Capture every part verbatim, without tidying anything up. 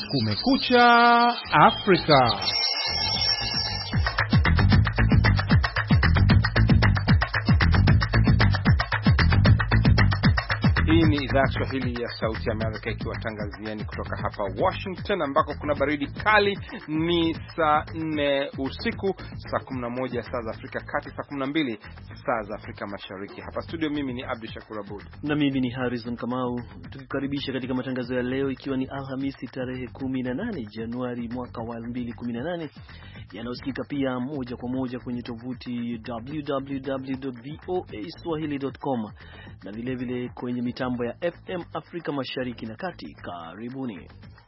Kumekucha Afrika. Hii ni idhaa Swahili ya Sauti ya Amerika ikiwatangazieni kutoka hapa Washington, ambako kuna baridi kali. Ni saa nne usiku, saa kumi na moja saa za Afrika Kati, saa kumi na mbili saa za Afrika Mashariki. Hapa studio mimi ni Abdi Shakur Abud na mimi ni Harrison Kamau, tukikaribisha katika matangazo ya leo, ikiwa ni Alhamisi tarehe kumi na nane Januari mwaka wa elfu mbili kumi na nane, yanayosikika pia moja kwa moja kwenye tovuti w w w dot v o a swahili dot com na vile vile kwenye mitambo ya F M Afrika Mashariki na Kati. Karibuni.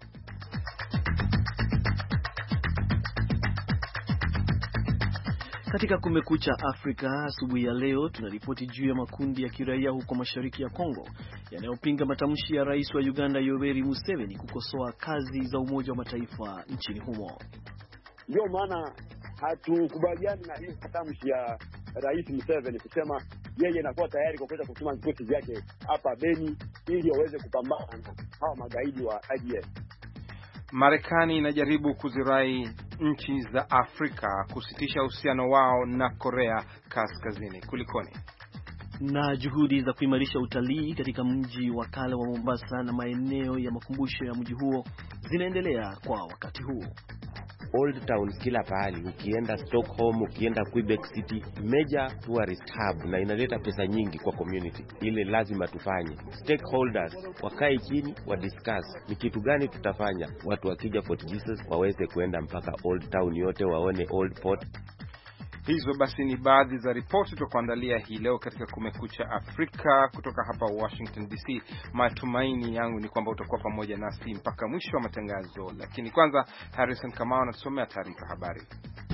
Katika Kumekucha Afrika asubuhi ya leo, tunaripoti juu ya makundi ya kiraia huko mashariki ya Kongo yanayopinga matamshi ya Rais wa Uganda Yoweri Museveni kukosoa kazi za Umoja wa Mataifa nchini humo. Ndio maana hatukubaliani na hii matamshi ya Rais Museveni kusema yeye anakuwa tayari kwa kuweza kutuma vikosi vyake hapa Beni ili waweze kupambana na hao magaidi wa I D F. Marekani inajaribu kuzirai nchi za Afrika kusitisha uhusiano wao na Korea Kaskazini. Kulikoni? Na juhudi za kuimarisha utalii katika mji wa kale wa Mombasa na maeneo ya makumbusho ya mji huo zinaendelea kwa wakati huu. Old towns kila pahali, ukienda Stockholm, ukienda Quebec City, major tourist hub, na inaleta pesa nyingi kwa community. Ile lazima tufanye. Stakeholders wakae chini wa discuss ni kitu gani tutafanya. Watu wakija Fort Jesus waweze kuenda mpaka Old Town yote waone Old Port. Hizo basi ni baadhi za ripoti tutakuandalia hii leo katika Kumekucha Afrika kutoka hapa Washington D C. Matumaini yangu ni kwamba utakuwa pamoja nasi mpaka mwisho wa matangazo, lakini kwanza Harrison Kamau anatusomea taarifa habari.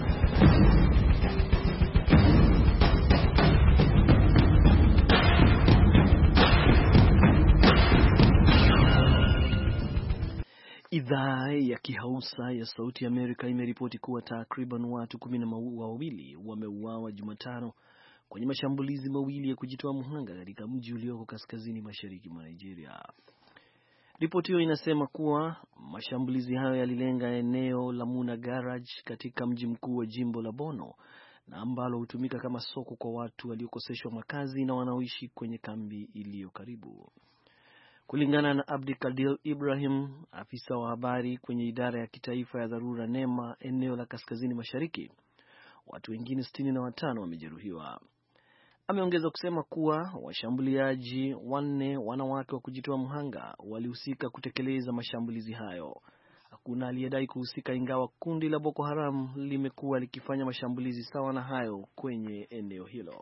Idhaa ya Kihausa ya Sauti ya Amerika imeripoti kuwa takriban watu kumi na wawili wameuawa Jumatano kwenye mashambulizi mawili ya kujitoa mhanga katika mji ulioko kaskazini mashariki mwa Nigeria. Ripoti hiyo inasema kuwa mashambulizi hayo yalilenga eneo la Muna Garage katika mji mkuu wa jimbo la Borno, na ambalo hutumika kama soko kwa watu waliokoseshwa makazi na wanaoishi kwenye kambi iliyo karibu. Kulingana na Abdikadir Ibrahim, afisa wa habari kwenye idara ya kitaifa ya dharura NEMA eneo la kaskazini mashariki, watu wengine sitini na watano wamejeruhiwa. Ameongeza kusema kuwa washambuliaji wanne wanawake wa kujitoa mhanga walihusika kutekeleza mashambulizi hayo. Hakuna aliyedai kuhusika, ingawa kundi la Boko Haram limekuwa likifanya mashambulizi sawa na hayo kwenye eneo hilo.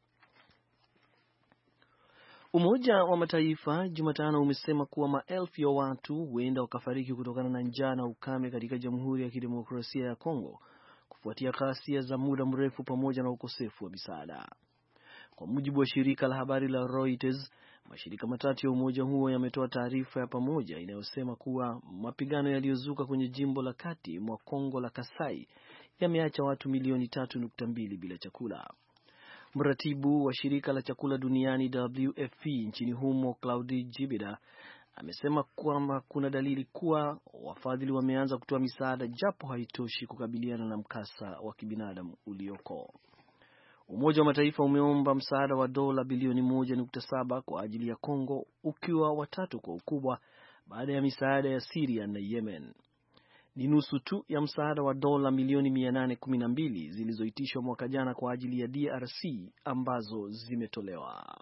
Umoja wa Mataifa Jumatano umesema kuwa maelfu ya watu huenda wakafariki kutokana na njaa na ukame katika Jamhuri ya Kidemokrasia ya Kongo kufuatia ghasia za muda mrefu pamoja na ukosefu wa misaada. Kwa mujibu wa shirika la habari la Reuters, mashirika matatu ya umoja huo yametoa taarifa ya pamoja inayosema kuwa mapigano yaliyozuka kwenye jimbo la kati mwa Kongo la Kasai yameacha watu milioni tatu nukta mbili bila chakula. Mratibu wa shirika la chakula duniani W F P nchini humo, Claudie Jibida, amesema kwamba kuna dalili kuwa wafadhili wameanza kutoa misaada japo haitoshi kukabiliana na mkasa wa kibinadamu ulioko. Umoja wa Mataifa umeomba msaada wa dola bilioni moja nukta saba kwa ajili ya Kongo, ukiwa watatu kwa ukubwa baada ya misaada ya Syria na Yemen. Ni nusu tu ya msaada wa dola milioni mia nane kumi na mbili zilizoitishwa mwaka jana kwa ajili ya D R C ambazo zimetolewa.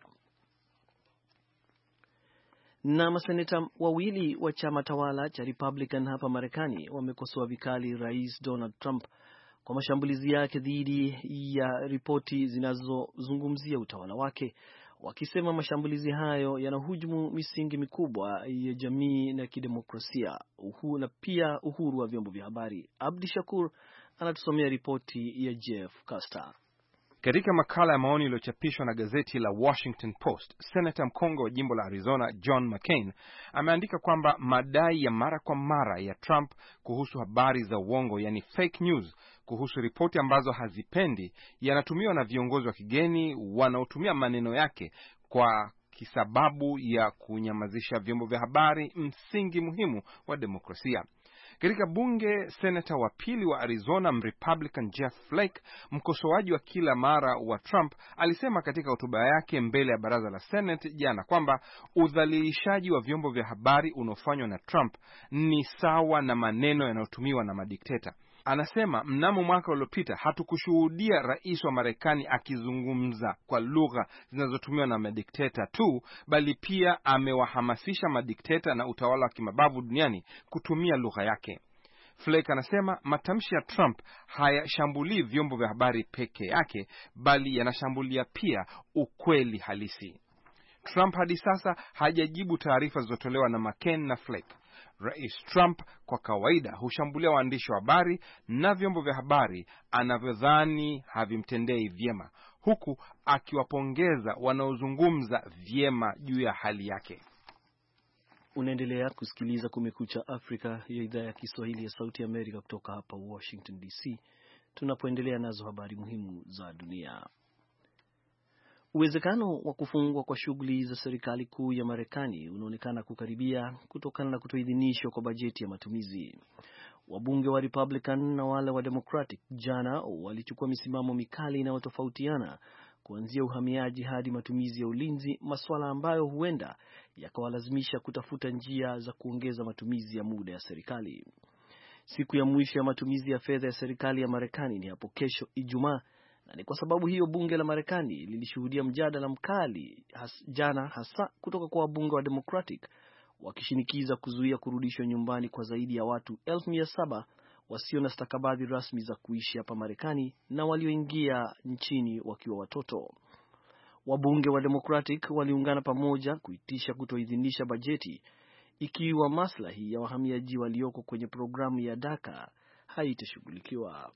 Na maseneta wawili wa chama tawala cha Republican hapa Marekani wamekosoa vikali Rais Donald Trump kwa mashambulizi yake dhidi ya ripoti zinazozungumzia utawala wake, wakisema mashambulizi hayo yanahujumu misingi mikubwa ya jamii na kidemokrasia, uhuru na pia uhuru wa vyombo vya habari. Abdi Shakur anatusomea ripoti ya Jeff Caster. Katika makala ya maoni iliyochapishwa na gazeti la Washington Post, Senator mkongwe wa jimbo la Arizona John McCain ameandika kwamba madai ya mara kwa mara ya Trump kuhusu habari za uongo, yani fake news, kuhusu ripoti ambazo hazipendi yanatumiwa na viongozi wa kigeni wanaotumia maneno yake kwa kisababu ya kunyamazisha vyombo vya habari, msingi muhimu wa demokrasia. Katika bunge, senata wa pili wa Arizona Republican Jeff Flake, mkosoaji wa kila mara wa Trump, alisema katika hotuba yake mbele ya baraza la Senate jana kwamba udhalilishaji wa vyombo vya habari unaofanywa na Trump ni sawa na maneno yanayotumiwa na madikteta. Anasema mnamo mwaka uliopita hatukushuhudia rais wa Marekani akizungumza kwa lugha zinazotumiwa na madikteta tu, bali pia amewahamasisha madikteta na utawala wa kimabavu duniani kutumia lugha yake. Flake anasema matamshi ya Trump hayashambulii vyombo vya habari peke yake, bali yanashambulia pia ukweli halisi. Trump hadi sasa hajajibu taarifa zilizotolewa na McCain na Flake. Rais Trump kwa kawaida hushambulia waandishi wa habari na vyombo vya habari anavyodhani havimtendei vyema, huku akiwapongeza wanaozungumza vyema juu ya hali yake. Unaendelea kusikiliza Kumekucha Afrika ya idhaa ya Kiswahili ya Sauti ya Amerika kutoka hapa Washington D C, tunapoendelea nazo habari muhimu za dunia. Uwezekano wa kufungwa kwa shughuli za serikali kuu ya Marekani unaonekana kukaribia kutokana na kutoidhinishwa kwa bajeti ya matumizi. Wabunge wa Republican na wale wa Democratic jana walichukua misimamo mikali inayotofautiana kuanzia uhamiaji hadi matumizi ya ulinzi, masuala ambayo huenda yakawalazimisha kutafuta njia za kuongeza matumizi ya muda ya serikali. Siku ya mwisho ya matumizi ya fedha ya serikali ya Marekani ni hapo kesho Ijumaa, na ni kwa sababu hiyo bunge la Marekani lilishuhudia mjadala mkali has, jana hasa kutoka kwa wabunge wa Democratic wakishinikiza kuzuia kurudishwa nyumbani kwa zaidi ya watu elfu mia saba wasio na stakabadhi rasmi za kuishi hapa Marekani na walioingia nchini wakiwa watoto. Wabunge wa Democratic waliungana pamoja kuitisha kutoidhinisha bajeti ikiwa maslahi ya wahamiaji walioko kwenye programu ya DACA haitashughulikiwa.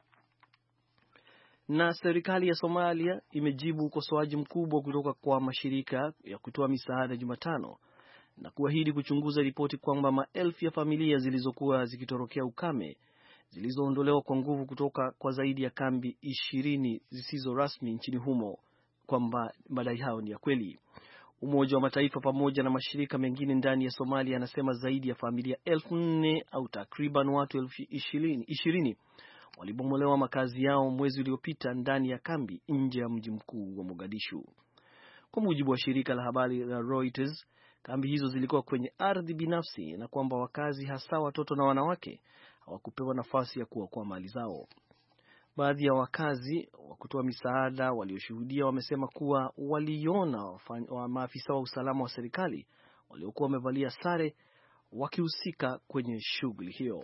Na serikali ya Somalia imejibu ukosoaji mkubwa kutoka kwa mashirika ya kutoa misaada Jumatano na kuahidi kuchunguza ripoti kwamba maelfu ya familia zilizokuwa zikitorokea ukame zilizoondolewa kwa nguvu kutoka kwa zaidi ya kambi ishirini zisizo rasmi nchini humo, kwamba madai hao ni ya kweli. Umoja wa Mataifa pamoja na mashirika mengine ndani ya Somalia yanasema zaidi ya familia elfu nne au takriban watu elfu ishirini walibomolewa makazi yao mwezi uliopita ndani ya kambi nje ya mji mkuu wa Mogadishu. Kwa mujibu wa shirika la habari la Reuters, kambi hizo zilikuwa kwenye ardhi binafsi na kwamba wakazi hasa watoto na wanawake hawakupewa nafasi ya kuokoa mali zao. Baadhi ya wakazi wa kutoa misaada walioshuhudia wamesema kuwa waliona wa maafisa wa usalama wa serikali waliokuwa wamevalia sare wakihusika kwenye shughuli hiyo.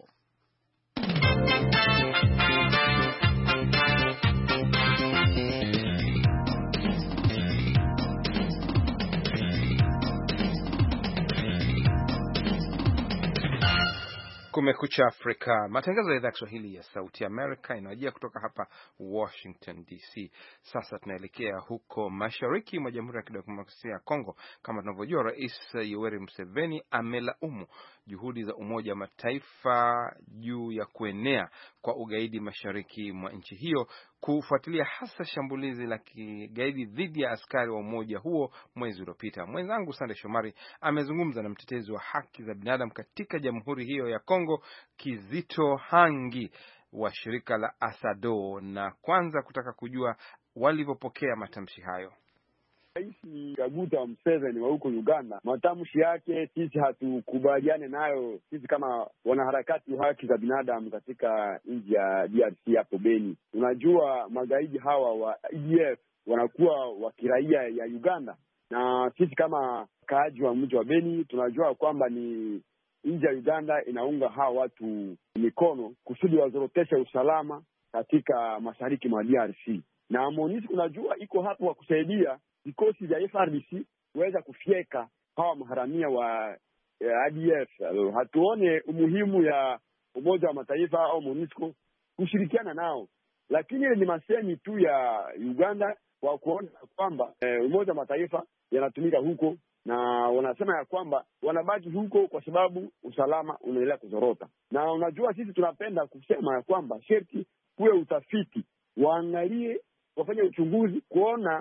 Kumekucha Afrika, matangazo ya idhaa ya Kiswahili ya Sauti ya Amerika inawajia kutoka hapa Washington D C. Sasa tunaelekea huko mashariki mwa Jamhuri ya Kidemokrasia ya Kongo. Kama tunavyojua, Rais Yoweri Museveni amelaumu juhudi za Umoja wa Mataifa juu ya kuenea kwa ugaidi mashariki mwa nchi hiyo, kufuatilia hasa shambulizi la kigaidi dhidi ya askari wa umoja huo mwezi uliopita. Mwenzangu Sande Shomari amezungumza na mtetezi wa haki za binadamu katika Jamhuri hiyo ya Kongo, Kizito Hangi wa shirika la Asado, na kwanza kutaka kujua walivyopokea matamshi hayo. Rais Kaguta Museveni wa huko Uganda, matamshi yake sisi hatukubaliane nayo, sisi kama wanaharakati wa haki za binadamu katika nchi ya D R C hapo Beni. Unajua magaidi hawa wa A D F wanakuwa wa kiraia ya Uganda, na sisi kama kaaji wa mji wa Beni tunajua kwamba ni nchi ya Uganda inaunga hawa watu mikono kusudi wazorotesha usalama katika mashariki mwa D R C, na MONUSCO unajua iko hapo wa kusaidia vikosi vya F R D C kuweza kufyeka hawa maharamia wa A D F. Hatuone umuhimu ya Umoja wa Mataifa au MONUSCO kushirikiana nao, lakini ni masemi tu ya Uganda kwa kuona kwamba e, Umoja wa Mataifa yanatumika huko, na wanasema ya kwamba wanabaki huko kwa sababu usalama unaendelea kuzorota. Na unajua sisi tunapenda kusema ya kwamba sherti kuwe utafiti, waangalie, wafanye uchunguzi kuona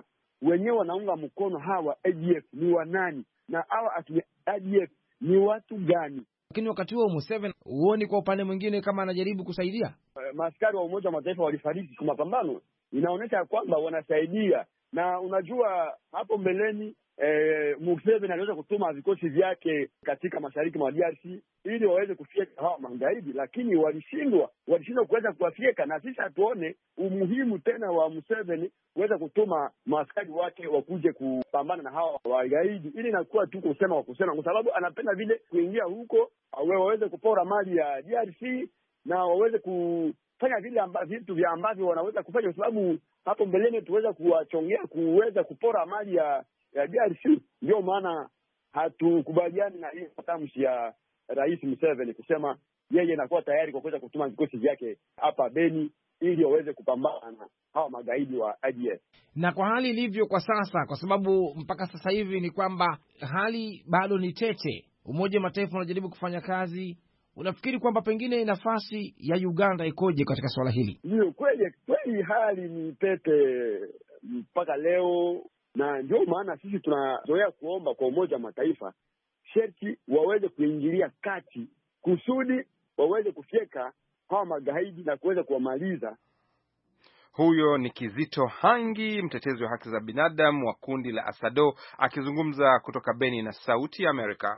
wenyewe wanaunga mkono hawa A D F ni wanani, na hawa A D F ni watu gani? Lakini wakati huo Museveni huoni kwa upande mwingine kama anajaribu kusaidia? Uh, maaskari wa Umoja wa Mataifa walifariki kwa mapambano, inaonyesha kwamba wanasaidia. Na unajua hapo mbeleni eh, Museveni aliweza kutuma vikosi vyake katika mashariki mwa D R C ili waweze kufyeka hawa magaidi, lakini walishindwa, walishindwa kuweza kuwafyeka. Na sisi hatuone umuhimu tena wa Museveni kuweza kutuma maaskari wake wakuje kupambana na hawa wagaidi, ili inakuwa tu kusema wa kusema, kwa sababu anapenda vile kuingia huko waweze kupora mali ya D R C na waweze kufanya vile amba, vitu vya ambavyo wanaweza kufanya, kwa sababu hapo mbeleni tuweza kuwachongea kuweza kupora mali ya ya D R C. Ndio maana hatukubaliani na hii matamshi ya Rais Museveni kusema yeye anakuwa tayari kwa kuweza kutuma vikosi vyake hapa Beni ili waweze kupambana na hawa magaidi wa A D F. Na kwa hali ilivyo kwa sasa, kwa sababu mpaka sasa hivi ni kwamba hali bado ni tete, Umoja wa Mataifa unajaribu kufanya kazi, unafikiri kwamba pengine nafasi ya Uganda ikoje katika swala hili? Ndio kweli kweli, hali ni tete mpaka leo, na ndio maana sisi tunazoea kuomba kwa Umoja wa Mataifa sherti waweze kuingilia kati kusudi waweze kufyeka hawa magaidi na kuweza kuwamaliza. Huyo ni Kizito Hangi, mtetezi wa haki za binadamu wa kundi la Asado, akizungumza kutoka Beni na Sauti ya Amerika.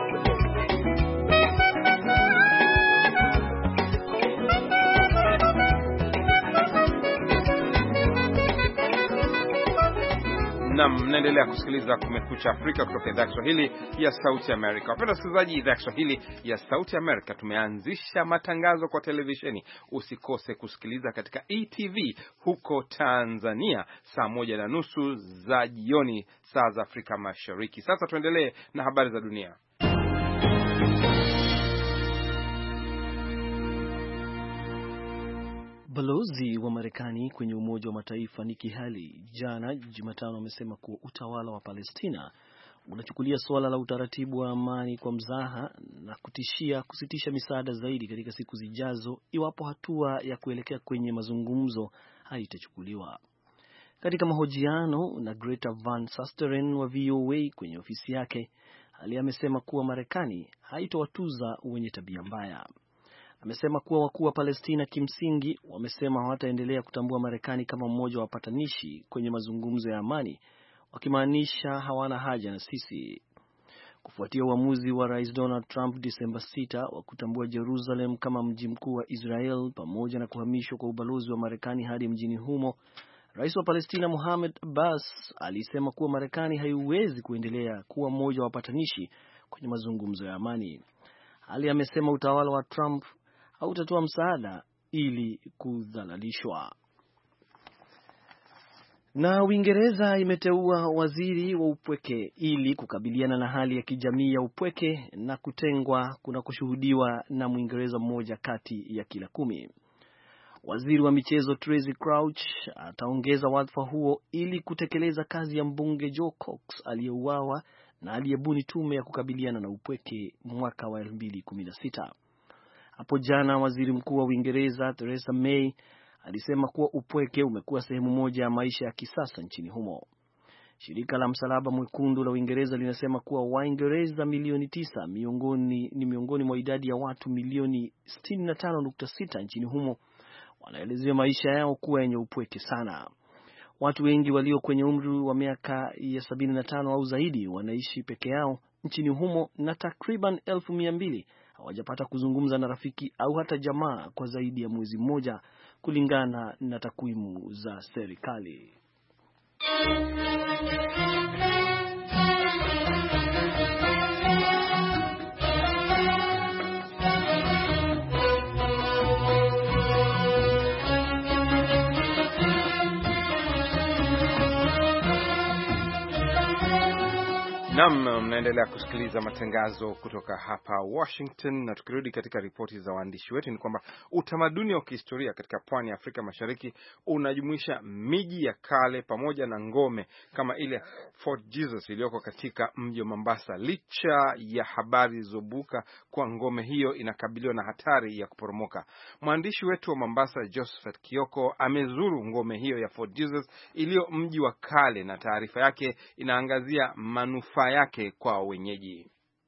Na mnaendelea kusikiliza Kumekucha Afrika kutoka idhaa ya Kiswahili ya Sauti Amerika. Wapenda wasikilizaji, idhaa ya Kiswahili ya Sauti Amerika tumeanzisha matangazo kwa televisheni. Usikose kusikiliza katika E T V huko Tanzania saa moja na nusu za jioni saa za Afrika Mashariki. Sasa tuendelee na habari za dunia. Balozi wa Marekani kwenye Umoja wa Mataifa Nikki Haley jana Jumatano amesema kuwa utawala wa Palestina unachukulia suala la utaratibu wa amani kwa mzaha na kutishia kusitisha misaada zaidi katika siku zijazo iwapo hatua ya kuelekea kwenye mazungumzo haitachukuliwa. Katika mahojiano na Greta Van Susteren wa V O A kwenye ofisi yake, Haley amesema kuwa Marekani haitowatuza wenye tabia mbaya. Amesema kuwa wakuu wa Palestina kimsingi wamesema hawataendelea kutambua Marekani kama mmoja wa wapatanishi kwenye mazungumzo ya amani, wakimaanisha hawana haja na sisi. Kufuatia uamuzi wa Rais Donald Trump Disemba sita wa kutambua Jerusalem kama mji mkuu wa Israel pamoja na kuhamishwa kwa ubalozi wa Marekani hadi mjini humo, Rais wa Palestina Mohamed Abbas alisema kuwa Marekani haiwezi kuendelea kuwa mmoja wa wapatanishi kwenye mazungumzo ya amani. Ali amesema utawala wa Trump hautatoa msaada ili kudhalalishwa. Na Uingereza imeteua waziri wa upweke ili kukabiliana na hali ya kijamii ya upweke na kutengwa kunakoshuhudiwa na Mwingereza mmoja kati ya kila kumi. Waziri wa michezo Tracey Crouch ataongeza wadhifa huo ili kutekeleza kazi ya mbunge Joe Cox aliyeuawa na aliyebuni tume ya kukabiliana na upweke mwaka wa elfu mbili kumi na sita. Hapo jana waziri mkuu wa Uingereza Theresa May alisema kuwa upweke umekuwa sehemu moja ya maisha ya kisasa nchini humo. Shirika la Msalaba Mwekundu la Uingereza linasema kuwa Waingereza milioni tisa miongoni ni miongoni mwa idadi ya watu milioni sitini na tano nukta sita nchini humo wanaelezea maisha yao kuwa yenye upweke sana. Watu wengi walio kwenye umri wa miaka ya sabini na tano au zaidi wanaishi peke yao nchini humo, na takriban elfu mia mbili hawajapata kuzungumza na rafiki au hata jamaa kwa zaidi ya mwezi mmoja, kulingana na takwimu za serikali. Naam, mnaendelea kusikiliza matangazo kutoka hapa Washington, na tukirudi katika ripoti za waandishi wetu ni kwamba utamaduni wa kihistoria katika pwani ya Afrika Mashariki unajumuisha miji ya kale pamoja na ngome kama ile Fort Jesus iliyoko katika mji wa Mombasa, licha ya habari zilizobuka kwa ngome hiyo inakabiliwa na hatari ya kuporomoka. Mwandishi wetu wa Mombasa Josephat Kioko amezuru ngome hiyo ya Fort Jesus iliyo mji wa kale, na taarifa yake inaangazia manufaa yake kwa wenyeji.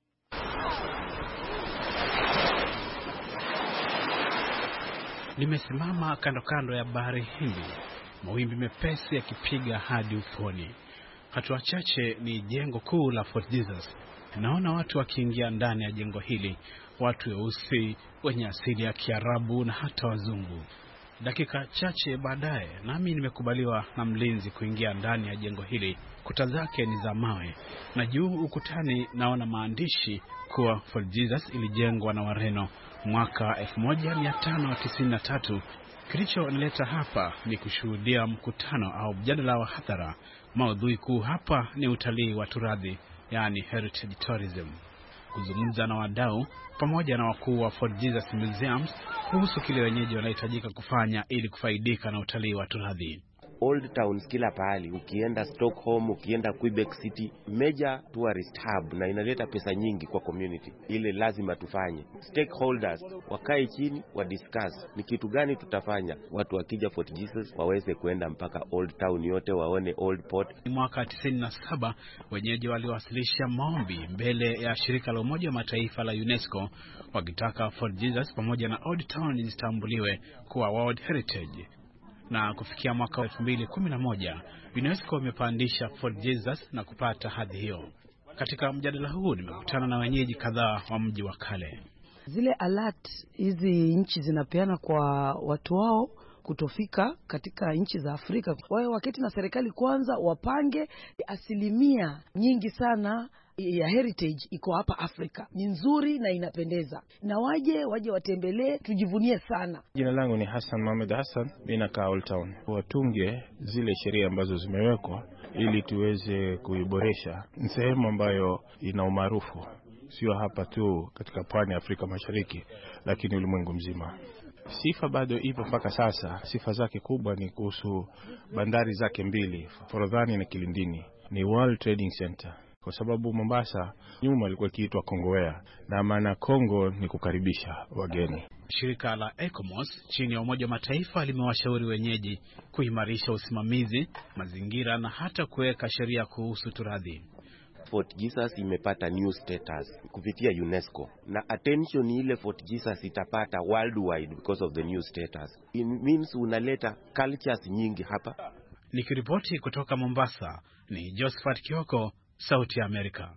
Nimesimama kando kando ya bahari Hindi, mawimbi mepesi yakipiga hadi ufoni. Hatua chache ni jengo kuu la Fort Jesus. Naona watu wakiingia ndani ya jengo hili, watu weusi, wenye asili ya Kiarabu na hata wazungu. Dakika chache baadaye nami nimekubaliwa na mlinzi kuingia ndani ya jengo hili. Kuta zake ni za mawe na juu ukutani naona maandishi kuwa Fort Jesus ilijengwa na Wareno mwaka elfu moja mia tano tisini na tatu. Kilichonileta hapa ni kushuhudia mkutano au mjadala wa hadhara. Maudhui kuu hapa ni utalii wa turadhi, yani heritage tourism. Kuzungumza na wadau pamoja na wakuu wa Fort Jesus Museums kuhusu kile wenyeji wanahitajika kufanya ili kufaidika na utalii wa turadhi. Old towns kila pahali, ukienda Stockholm, ukienda Quebec City, major tourist hub, na inaleta pesa nyingi kwa community. Ile lazima tufanye. Stakeholders wakae chini wa discuss ni kitu gani tutafanya. Watu wakija Fort Jesus waweze kuenda mpaka old town yote waone old port. Mwaka tisini na saba wenyeji waliwasilisha maombi mbele ya shirika la Umoja wa Mataifa la UNESCO wakitaka Fort Jesus pamoja na old town zitambuliwe kuwa World Heritage. Na kufikia mwaka elfu mbili kumi na moja UNESCO imepandisha Fort Jesus na kupata hadhi hiyo. Katika mjadala huu nimekutana na wenyeji kadhaa wa mji wa kale. Zile alert hizi nchi zinapeana kwa watu wao kutofika katika nchi za Afrika, wao wakati na serikali kwanza wapange asilimia nyingi sana ya heritage iko hapa Afrika. Ni nzuri na inapendeza. Na waje waje watembelee, tujivunie sana. Jina langu ni Hassan Mohamed Hassan, mimi nakaa Old Town. Watunge zile sheria ambazo zimewekwa ili tuweze kuiboresha. Ni sehemu ambayo ina umaarufu sio hapa tu katika pwani ya Afrika Mashariki, lakini ulimwengu mzima. Sifa bado ipo mpaka sasa. Sifa zake kubwa ni kuhusu bandari zake mbili, Forodhani na Kilindini. Ni World Trading Center. Kwa sababu Mombasa nyuma ilikuwa ikiitwa Kongowea, na maana Kongo ni kukaribisha wageni. Shirika la ECOMOS chini ya Umoja wa Mataifa limewashauri wenyeji kuimarisha usimamizi, mazingira na hata kuweka sheria kuhusu turadhi. Fort Jesus imepata new status kupitia UNESCO, na attention ile Fort Jesus itapata worldwide because of the new status. It means unaleta cultures nyingi hapa. Nikiripoti kutoka Mombasa ni Josephat Kioko, Sauti ya Amerika.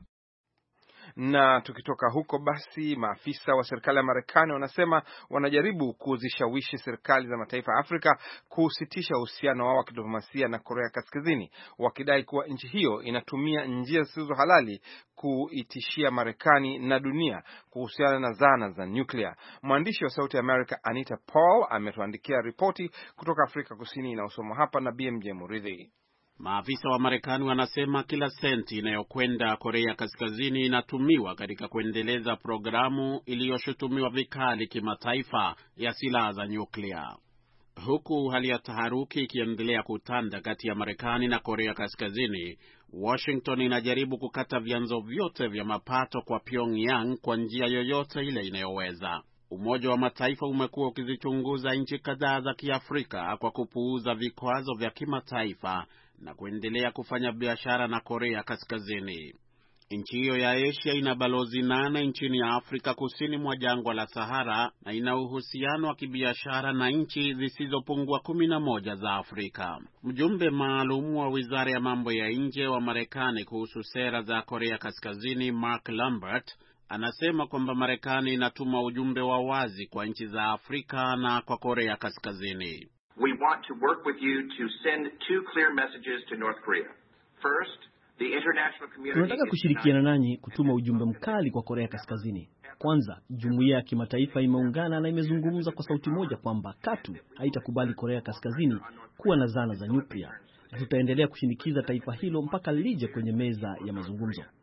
Na tukitoka huko basi, maafisa wa serikali ya Marekani wanasema wanajaribu kuzishawishi serikali za mataifa ya Afrika kusitisha uhusiano wao wa kidiplomasia na Korea Kaskazini, wakidai kuwa nchi hiyo inatumia njia zisizo halali kuitishia Marekani na dunia kuhusiana na zana za nyuklia. Mwandishi wa Sauti ya Amerika Anita Paul ametuandikia ripoti kutoka Afrika Kusini inayosomwa hapa na B M J Muridhi. Maafisa wa Marekani wanasema kila senti inayokwenda Korea Kaskazini inatumiwa katika kuendeleza programu iliyoshutumiwa vikali kimataifa ya silaha za nyuklia. Huku hali ya taharuki ikiendelea kutanda kati ya Marekani na Korea Kaskazini, Washington inajaribu kukata vyanzo vyote vya mapato kwa Pyongyang kwa njia yoyote ile inayoweza. Umoja wa Mataifa umekuwa ukizichunguza nchi kadhaa za Kiafrika kwa kupuuza vikwazo vya kimataifa na kuendelea kufanya biashara na Korea Kaskazini. Nchi hiyo ya Asia ina balozi nane nchini ya Afrika kusini mwa jangwa la Sahara na ina uhusiano wa kibiashara na nchi zisizopungua kumi na moja za Afrika. Mjumbe maalum wa Wizara ya Mambo ya Nje wa Marekani kuhusu sera za Korea Kaskazini, Mark Lambert, anasema kwamba Marekani inatuma ujumbe wa wazi kwa nchi za Afrika na kwa Korea Kaskazini. We want to work with you to send two clear messages to North Korea. First, the international community. Tunataka kushirikiana nanyi kutuma ujumbe mkali kwa Korea Kaskazini. Kwanza, jumuiya ya kimataifa imeungana na imezungumza kwa sauti moja kwamba katu haitakubali Korea Kaskazini kuwa na zana za nyuklia. Tutaendelea kushinikiza taifa hilo mpaka lije kwenye meza ya mazungumzo.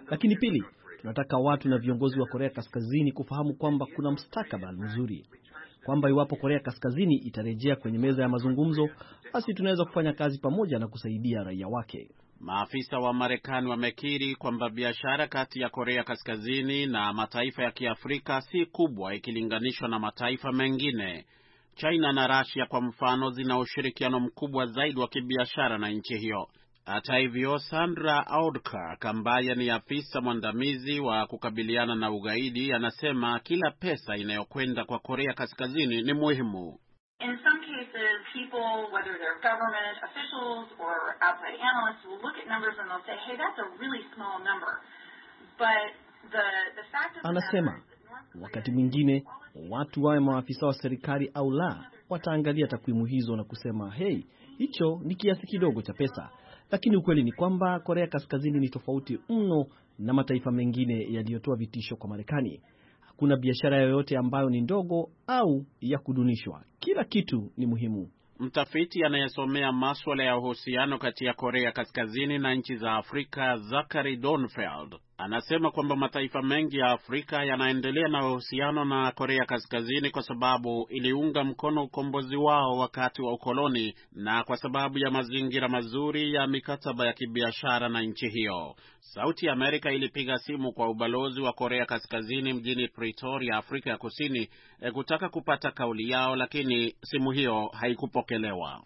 Lakini pili, tunataka watu na viongozi wa Korea Kaskazini kufahamu kwamba kuna mustakabali mzuri, kwamba iwapo Korea Kaskazini itarejea kwenye meza ya mazungumzo, basi tunaweza kufanya kazi pamoja na kusaidia raia wake. Maafisa wa Marekani wamekiri kwamba biashara kati ya Korea Kaskazini na mataifa ya Kiafrika si kubwa ikilinganishwa na mataifa mengine. China na Russia kwa mfano zina ushirikiano mkubwa zaidi wa kibiashara na nchi hiyo. Hata hivyo, Sandra Audkirk ambaye ni afisa mwandamizi wa kukabiliana na ugaidi anasema kila pesa inayokwenda kwa Korea Kaskazini ni muhimu. In some cases, people, whether they're government officials or outside analysts, will look at numbers and they'll say, hey, that's a really small number. But the, the fact of the Anasema, wakati mwingine, watu wawe maafisa wa serikali au la, wataangalia takwimu hizo na kusema, hey, hicho ni kiasi kidogo cha pesa. Lakini ukweli ni kwamba Korea Kaskazini ni tofauti mno na mataifa mengine yaliyotoa vitisho kwa Marekani. Hakuna biashara yoyote ambayo ni ndogo au ya kudunishwa. Kila kitu ni muhimu. Mtafiti anayesomea masuala ya uhusiano kati ya Korea Kaskazini na nchi za Afrika, Zachary Donfeld, anasema kwamba mataifa mengi ya Afrika yanaendelea na uhusiano na Korea Kaskazini kwa sababu iliunga mkono ukombozi wao wakati wa ukoloni na kwa sababu ya mazingira mazuri ya mikataba ya kibiashara na nchi hiyo. Sauti ya Amerika ilipiga simu kwa ubalozi wa Korea Kaskazini mjini Pretoria, Afrika ya Kusini, e, kutaka kupata kauli yao, lakini simu hiyo haikupokelewa.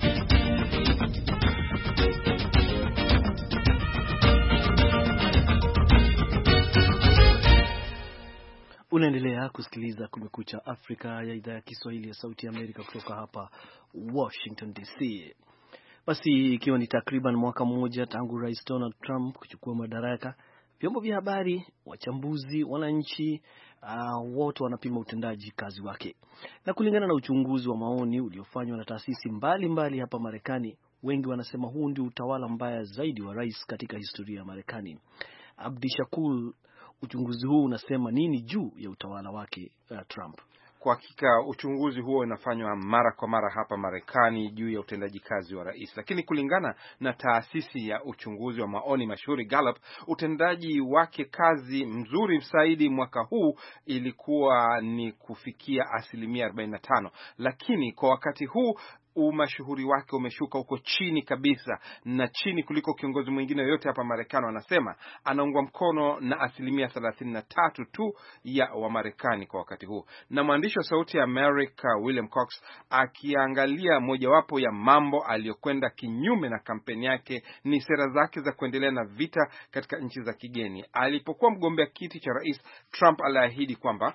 Unaendelea kusikiliza Kumekucha Afrika ya idhaa ya Kiswahili ya Sauti ya Amerika kutoka hapa Washington D C. Basi ikiwa ni takriban mwaka mmoja tangu Rais Donald Trump kuchukua madaraka, vyombo vya habari, wachambuzi, wananchi uh, wote wanapima utendaji kazi wake. Na kulingana na uchunguzi wa maoni uliofanywa na taasisi mbalimbali mbali hapa Marekani, wengi wanasema huu ndio utawala mbaya zaidi wa rais katika historia ya Marekani. Abdi Shakur, uchunguzi huu unasema nini juu ya utawala wake uh, Trump? Kwa hakika uchunguzi huo unafanywa mara kwa mara hapa Marekani juu ya utendaji kazi wa rais. Lakini kulingana na taasisi ya uchunguzi wa maoni mashuhuri Gallup, utendaji wake kazi mzuri zaidi mwaka huu ilikuwa ni kufikia asilimia arobaini na tano. Lakini kwa wakati huu umashuhuri wake umeshuka huko chini kabisa, na chini kuliko kiongozi mwingine yoyote hapa Marekani. Wanasema anaungwa mkono na asilimia thelathini na tatu tu ya Wamarekani kwa wakati huu. Na mwandishi wa Sauti ya America William Cox akiangalia mojawapo ya mambo aliyokwenda kinyume na kampeni yake ni sera zake za kuendelea na vita katika nchi za kigeni. Alipokuwa mgombea kiti cha rais, Trump aliahidi kwamba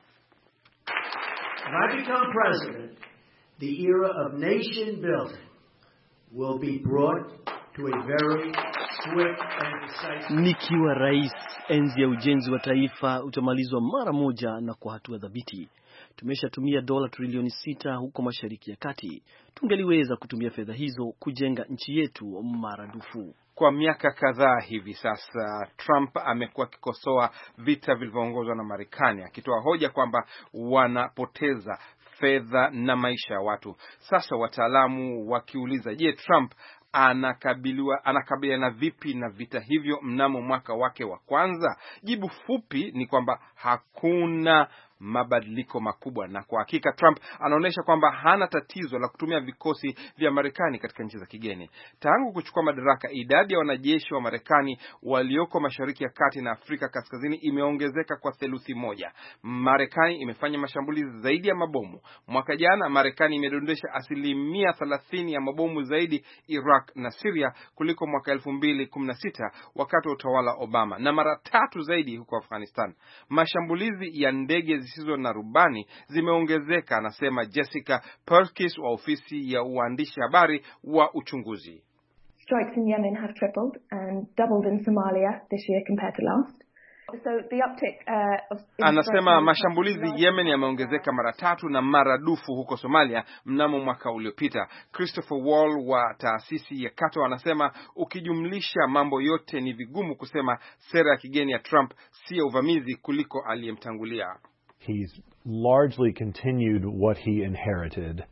I become president, the era of nation building will be brought to a very swift and decisive. Nikiwa rais, enzi ya ujenzi wa taifa utamalizwa mara moja na kwa hatua dhabiti. Tumeshatumia dola trilioni sita huko Mashariki ya Kati. Tungeliweza kutumia fedha hizo kujenga nchi yetu maradufu. Kwa miaka kadhaa hivi sasa, Trump amekuwa akikosoa vita vilivyoongozwa na Marekani, akitoa hoja kwamba wanapoteza fedha na maisha ya watu. Sasa wataalamu wakiuliza, je, Trump anakabiliwa anakabiliana vipi na vita hivyo mnamo mwaka wake wa kwanza? Jibu fupi ni kwamba hakuna mabadiliko makubwa, na kwa hakika Trump anaonyesha kwamba hana tatizo la kutumia vikosi vya Marekani katika nchi za kigeni. Tangu kuchukua madaraka, idadi ya wanajeshi wa Marekani walioko Mashariki ya Kati na Afrika Kaskazini imeongezeka kwa theluthi moja. Marekani imefanya mashambulizi zaidi ya mabomu. Mwaka jana Marekani imedondesha asilimia thelathini ya mabomu zaidi Iraq na Syria kuliko mwaka elfu mbili kumi na sita wakati wa utawala Obama, na mara tatu zaidi huko Afghanistan. Mashambulizi ya ndege zisizo na rubani zimeongezeka, anasema Jessica Perkins wa ofisi ya uandishi habari wa uchunguzi. Strikes in Yemen have tripled and doubled in Somalia this year compared to last. So the uptick, uh, of anasema mashambulizi Yemen yameongezeka mara tatu na maradufu huko Somalia mnamo mwaka uliopita. Christopher Wall wa taasisi ya Cato anasema ukijumlisha mambo yote ni vigumu kusema sera ya kigeni ya Trump si ya uvamizi kuliko aliyemtangulia. He's largely continued what he inherited,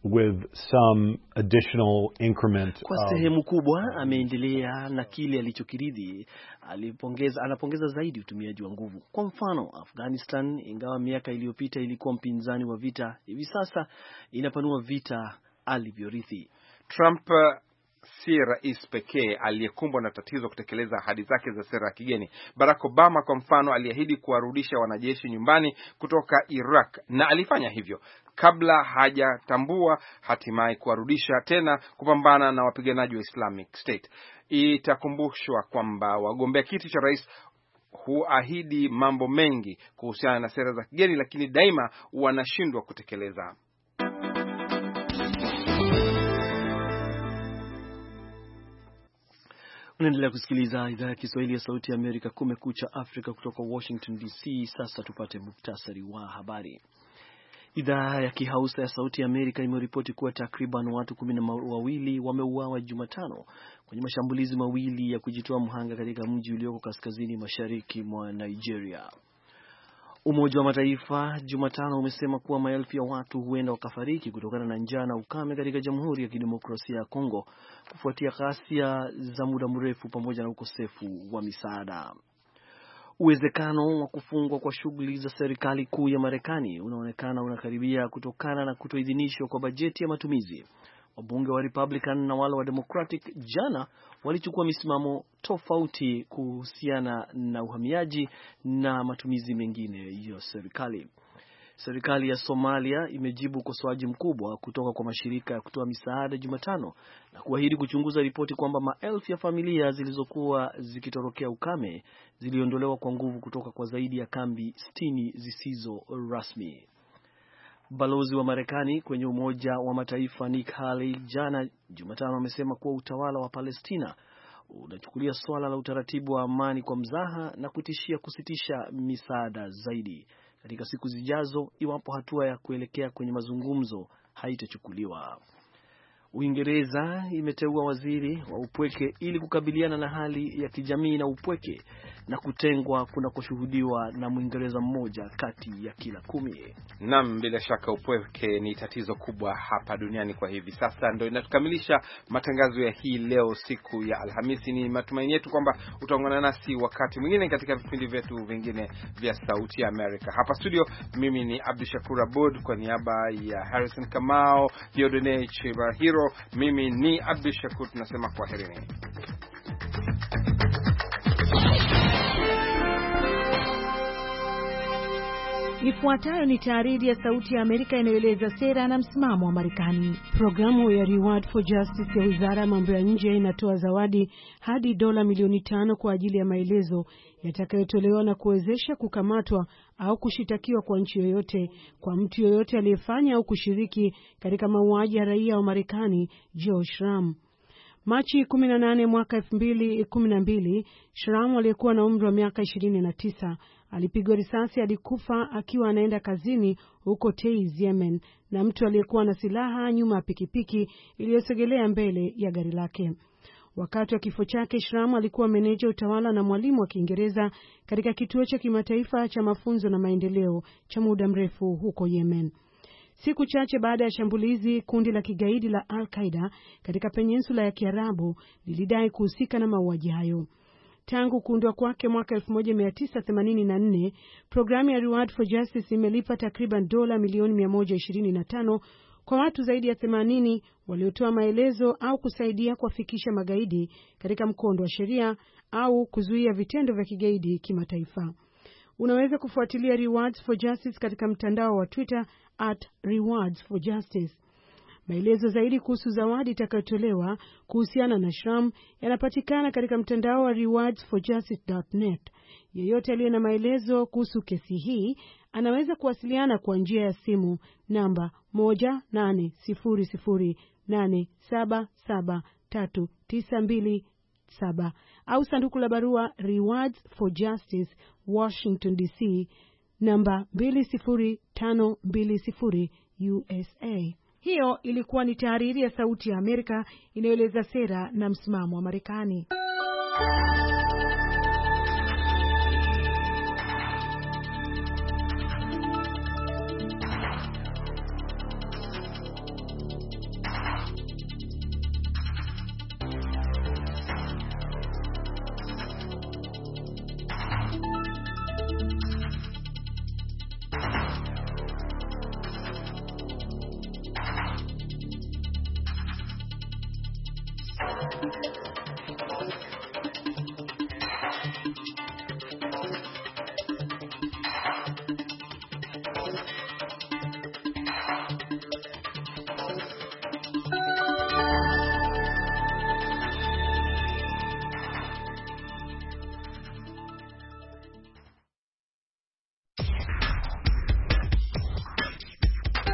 with some additional increment. Kwa sehemu kubwa ameendelea na kile alichokiridhi. Alipongeza anapongeza zaidi utumiaji wa nguvu. Kwa mfano, Afghanistan, ingawa miaka iliyopita ilikuwa mpinzani wa vita, hivi sasa inapanua vita alivyorithi. Trump si rais pekee aliyekumbwa na tatizo kutekeleza ahadi zake za sera ya kigeni. Barack Obama kwa mfano aliahidi kuwarudisha wanajeshi nyumbani kutoka Iraq, na alifanya hivyo kabla hajatambua hatimaye kuwarudisha tena kupambana na wapiganaji wa Islamic State. Itakumbushwa kwamba wagombea kiti cha rais huahidi mambo mengi kuhusiana na sera za kigeni, lakini daima wanashindwa kutekeleza. Unaendelea kusikiliza idhaa ya Kiswahili ya Sauti ya Amerika, Kumekucha Afrika, kutoka Washington D C. Sasa tupate muktasari wa habari. Idhaa ya Kihausa ya Sauti ya Amerika imeripoti kuwa takriban watu kumi na wawili wameuawa Jumatano kwenye mashambulizi mawili ya kujitoa mhanga katika mji ulioko kaskazini mashariki mwa Nigeria. Umoja wa Mataifa Jumatano umesema kuwa maelfu ya watu huenda wakafariki kutokana na njaa na ukame katika Jamhuri ya Kidemokrasia ya Kongo kufuatia ghasia za muda mrefu pamoja na ukosefu wa misaada. Uwezekano wa kufungwa kwa shughuli za serikali kuu ya Marekani unaonekana unakaribia kutokana na kutoidhinishwa kwa bajeti ya matumizi. Wabunge wa Republican na wale wa Democratic jana walichukua misimamo tofauti kuhusiana na uhamiaji na matumizi mengine ya serikali. Serikali ya Somalia imejibu ukosoaji mkubwa kutoka kwa mashirika ya kutoa misaada Jumatano na kuahidi kuchunguza ripoti kwamba maelfu ya familia zilizokuwa zikitorokea ukame ziliondolewa kwa nguvu kutoka kwa zaidi ya kambi sitini zisizo rasmi. Balozi wa Marekani kwenye Umoja wa Mataifa Nikki Haley jana Jumatano amesema kuwa utawala wa Palestina unachukulia swala la utaratibu wa amani kwa mzaha na kutishia kusitisha misaada zaidi katika siku zijazo iwapo hatua ya kuelekea kwenye mazungumzo haitachukuliwa. Uingereza imeteua waziri wa upweke ili kukabiliana na hali ya kijamii na upweke na kutengwa kunakoshuhudiwa na Mwingereza mmoja kati ya kila kumi. Naam, bila shaka upweke ni tatizo kubwa hapa duniani kwa hivi sasa. Ndio inatukamilisha matangazo ya hii leo siku ya Alhamisi. Ni matumaini yetu kwamba utaungana nasi wakati mwingine katika vipindi vyetu vingine vya Sauti ya Amerika. Hapa studio mimi ni Abdushakur Abud kwa niaba ya Harrison Kamau, Diodone Chibahiro, mimi ni Abdushakur, tunasema kwaherini. Ifuatayo ni tahariri ya Sauti ya Amerika inayoeleza sera na msimamo wa Marekani. Programu ya Reward for Justice ya Wizara ya Mambo ya Nje inatoa zawadi hadi dola milioni tano kwa ajili ya maelezo yatakayotolewa na kuwezesha kukamatwa au kushitakiwa kwa nchi yoyote kwa mtu yoyote aliyefanya au kushiriki katika mauaji ya raia wa Marekani Joe Shram. Machi kumi na nane mwaka elfu mbili kumi na mbili, Shram aliyekuwa na umri wa miaka ishirini na tisa alipigwa risasi hadi kufa akiwa anaenda kazini huko Taiz, Yemen, na mtu aliyekuwa na silaha nyuma ya pikipiki iliyosogelea mbele ya gari lake. Wakati wa kifo chake, Shram alikuwa meneja utawala na mwalimu wa Kiingereza katika kituo cha kimataifa cha mafunzo na maendeleo cha muda mrefu huko Yemen. Siku chache baada ya shambulizi, kundi la kigaidi la Al-Qaeda katika peninsula ya Kiarabu lilidai kuhusika na mauaji hayo. Tangu kuundwa kwake mwaka elfu moja mia tisa themanini na nne, programu ya Reward for Justice imelipa takriban dola milioni mia moja ishirini na tano kwa watu zaidi ya themanini waliotoa maelezo au kusaidia kuwafikisha magaidi katika mkondo wa sheria au kuzuia vitendo vya kigaidi kimataifa. Unaweza kufuatilia Rewards for Justice katika mtandao wa Twitter at Rewards for Justice. Maelezo zaidi kuhusu zawadi itakayotolewa kuhusiana na Shram yanapatikana katika mtandao wa rewards for justice dot net. Yeyote aliye na maelezo kuhusu kesi hii anaweza kuwasiliana kwa njia ya simu namba moja nane sifuri sifuri nane saba saba tatu tisa mbili saba au sanduku la barua Rewards for Justice, Washington D C namba mbili sifuri tano mbili sifuri U S A. Hiyo ilikuwa ni tahariri ya Sauti ya Amerika inayoeleza sera na msimamo wa Marekani.